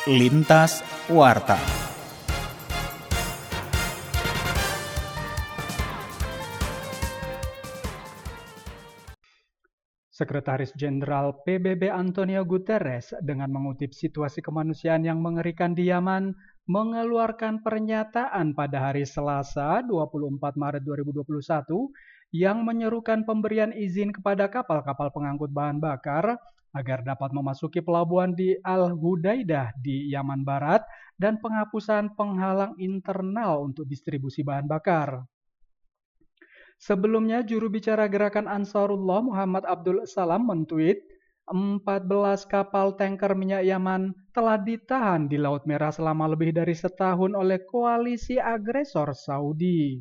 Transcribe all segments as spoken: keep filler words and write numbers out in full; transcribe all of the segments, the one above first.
Lintas Warta. Sekretaris Jenderal P B B Antonio Guterres dengan mengutip situasi kemanusiaan yang mengerikan di Yaman mengeluarkan pernyataan pada hari Selasa dua puluh empat Maret dua ribu dua puluh satu yang menyerukan pemberian izin kepada kapal-kapal pengangkut bahan bakar agar dapat memasuki pelabuhan di Al-Hudaidah di Yaman Barat dan penghapusan penghalang internal untuk distribusi bahan bakar. Sebelumnya, juru bicara gerakan Ansarullah Muhammad Abdul Salam mentweet, empat belas kapal tanker minyak Yaman telah ditahan di Laut Merah selama lebih dari setahun oleh koalisi agresor Saudi.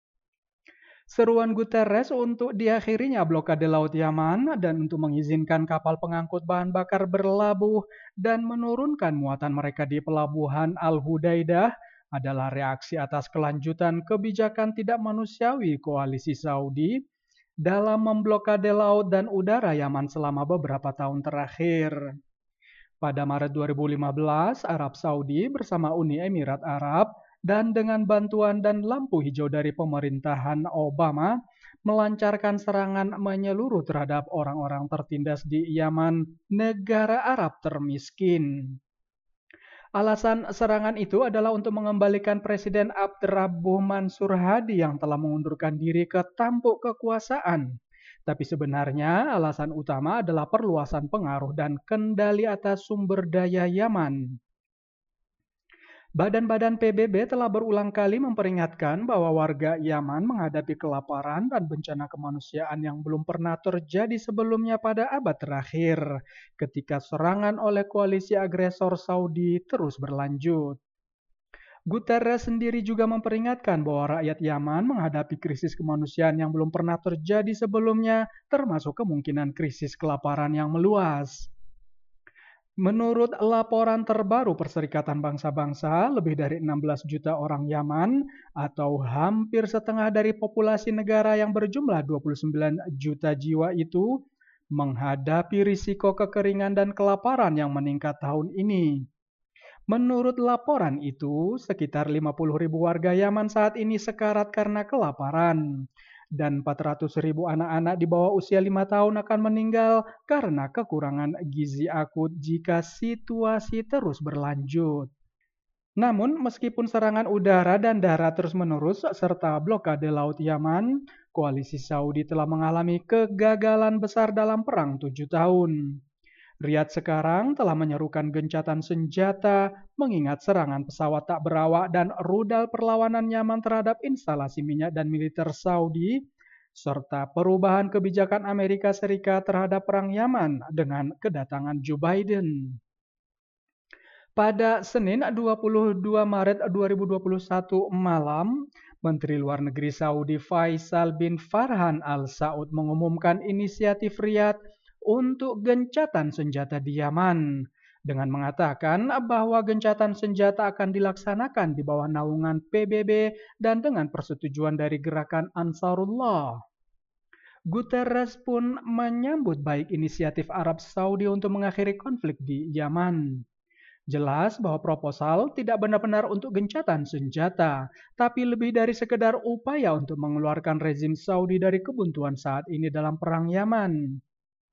Seruan Guterres untuk diakhirinya blokade Laut Yaman dan untuk mengizinkan kapal pengangkut bahan bakar berlabuh dan menurunkan muatan mereka di pelabuhan Al-Hudaidah adalah reaksi atas kelanjutan kebijakan tidak manusiawi koalisi Saudi dalam memblokade laut dan udara Yaman selama beberapa tahun terakhir. Pada Maret dua ribu lima belas, Arab Saudi bersama Uni Emirat Arab dan dengan bantuan dan lampu hijau dari pemerintahan Obama melancarkan serangan menyeluruh terhadap orang-orang tertindas di Yaman, negara Arab termiskin. Alasan serangan itu adalah untuk mengembalikan Presiden Abdrabbuh Mansur Hadi yang telah mengundurkan diri ke tampuk kekuasaan. Tapi sebenarnya alasan utama adalah perluasan pengaruh dan kendali atas sumber daya Yaman. Badan-badan P B B telah berulang kali memperingatkan bahwa warga Yaman menghadapi kelaparan dan bencana kemanusiaan yang belum pernah terjadi sebelumnya pada abad terakhir, ketika serangan oleh koalisi agresor Saudi terus berlanjut. Guterres sendiri juga memperingatkan bahwa rakyat Yaman menghadapi krisis kemanusiaan yang belum pernah terjadi sebelumnya, termasuk kemungkinan krisis kelaparan yang meluas. Menurut laporan terbaru Perserikatan Bangsa-Bangsa, lebih dari enam belas juta orang Yaman atau hampir setengah dari populasi negara yang berjumlah dua puluh sembilan juta jiwa itu menghadapi risiko kekeringan dan kelaparan yang meningkat tahun ini. Menurut laporan itu, sekitar lima puluh ribu warga Yaman saat ini sekarat karena kelaparan. Dan empat ratus ribu anak-anak di bawah usia lima tahun akan meninggal karena kekurangan gizi akut jika situasi terus berlanjut. Namun, meskipun serangan udara dan darat terus-menerus serta blokade laut Yaman, koalisi Saudi telah mengalami kegagalan besar dalam perang tujuh tahun. Riyadh sekarang telah menyerukan gencatan senjata mengingat serangan pesawat tak berawak dan rudal perlawanan Yaman terhadap instalasi minyak dan militer Saudi, serta perubahan kebijakan Amerika Serikat terhadap perang Yaman dengan kedatangan Joe Biden. Pada Senin dua puluh dua Maret dua ribu dua puluh satu malam, Menteri Luar Negeri Saudi Faisal bin Farhan Al Saud mengumumkan inisiatif Riyadh untuk gencatan senjata di Yaman dengan mengatakan bahwa gencatan senjata akan dilaksanakan di bawah naungan P B B dan dengan persetujuan dari gerakan Ansarullah. Guterres pun menyambut baik inisiatif Arab Saudi untuk mengakhiri konflik di Yaman. Jelas bahwa proposal tidak benar-benar untuk gencatan senjata, tapi lebih dari sekedar upaya untuk mengeluarkan rezim Saudi dari kebuntuan saat ini dalam perang Yaman.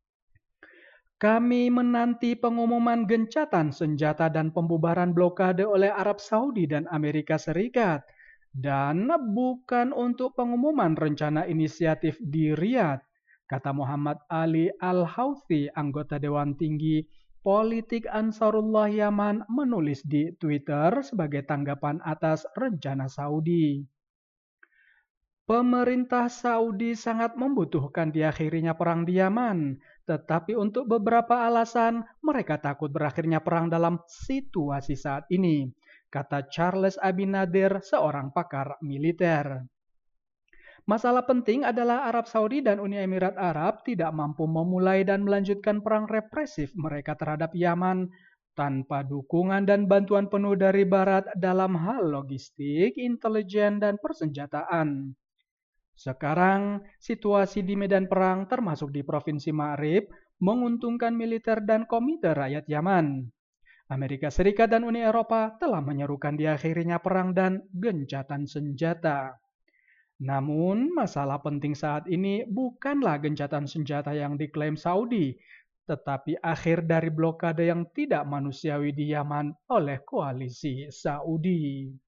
Kami menanti pengumuman gencatan senjata dan pembubaran blokade oleh Arab Saudi dan Amerika Serikat, dan bukan untuk pengumuman rencana inisiatif di Riyadh, kata Muhammad Ali Al-Houthi, anggota Dewan Tinggi Politik Ansarullah Yaman, menulis di Twitter sebagai tanggapan atas rencana Saudi. Pemerintah Saudi sangat membutuhkan diakhirinya perang di Yaman, tetapi untuk beberapa alasan mereka takut berakhirnya perang dalam situasi saat ini, kata Charles Abinader, seorang pakar militer. Masalah penting adalah Arab Saudi dan Uni Emirat Arab tidak mampu memulai dan melanjutkan perang represif mereka terhadap Yaman tanpa dukungan dan bantuan penuh dari Barat dalam hal logistik, intelijen, dan persenjataan. Sekarang, situasi di medan perang termasuk di Provinsi Ma'rib menguntungkan militer dan Komite Rakyat Yaman. Amerika Serikat dan Uni Eropa telah menyerukan diakhirinya perang dan gencatan senjata. Namun, masalah penting saat ini bukanlah gencatan senjata yang diklaim Saudi, tetapi akhir dari blokade yang tidak manusiawi di Yaman oleh koalisi Saudi.